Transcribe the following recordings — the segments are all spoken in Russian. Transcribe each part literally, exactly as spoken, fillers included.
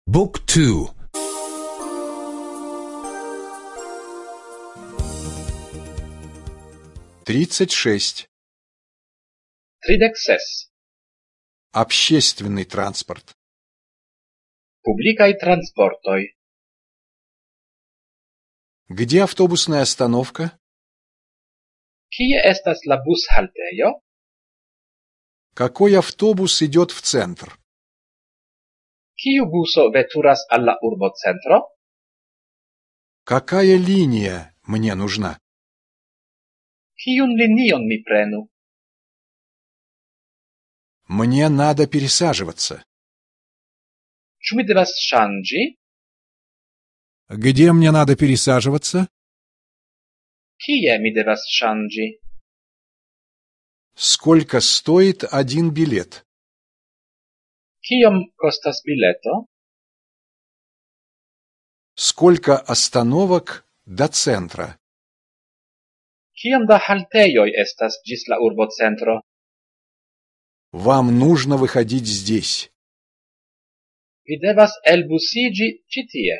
Book two. тридцать шесть. tridek ses. Общественный транспорт. Publikaj transportoj. Где автобусная остановка? Kie estas la bushaltejo? Какой автобус идет в центр? Kiu buso veturas al la urbocentro? Какая линия мне нужна? Kiun linion mi prenu? Мне надо пересаживаться. Ĉu mi devas ŝanĝi? Где мне надо пересаживаться? Kie mi devas ŝanĝi? Сколько стоит один билет? Kiom kostas bileto? Сколько остановок до центра? Kiom da haltejoj estas ĝis la urbocentro? Вам нужно выходить здесь. Vi devas elbusiĝi ĉi tie.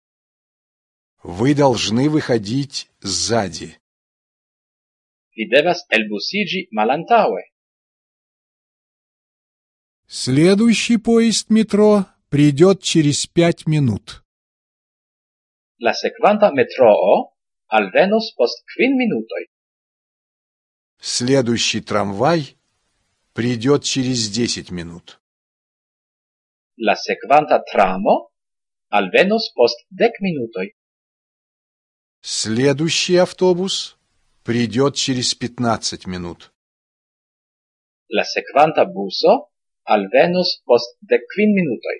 Вы должны выходить сзади. Vi devas elbusiĝi malantaŭe. Следующий поезд метро придет через пять минут. La sekvanta metroo alvenos post kvin minutoj. Следующий трамвай придет через десять минут. La sekvanta tramo alvenos post dek minutoj. Следующий автобус придет через пятнадцать минут. La sekvanta buso alvenos post dek kvin minutoj.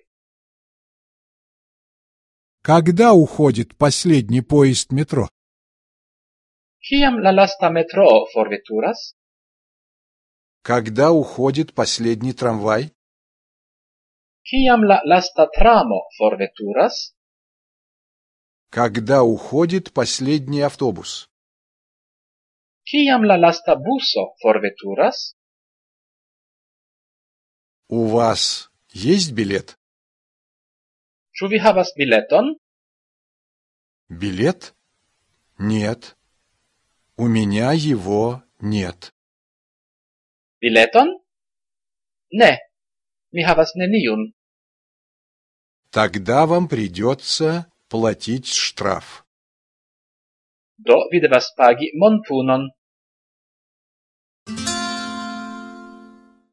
Когда уходит последний поезд метро? Kiam la lasta metroo forveturas? Когда уходит последний трамвай? Kiam la lasta tramo forveturas? Когда уходит последний автобус? Kiam la lasta buso forveturas? У вас есть билет? Ĉu vi havas bileton? Билет? Нет. У меня его нет. Bileton? Ne, mi havas neniun. Тогда вам придется платить штраф. Do vi devas pagi monpunon.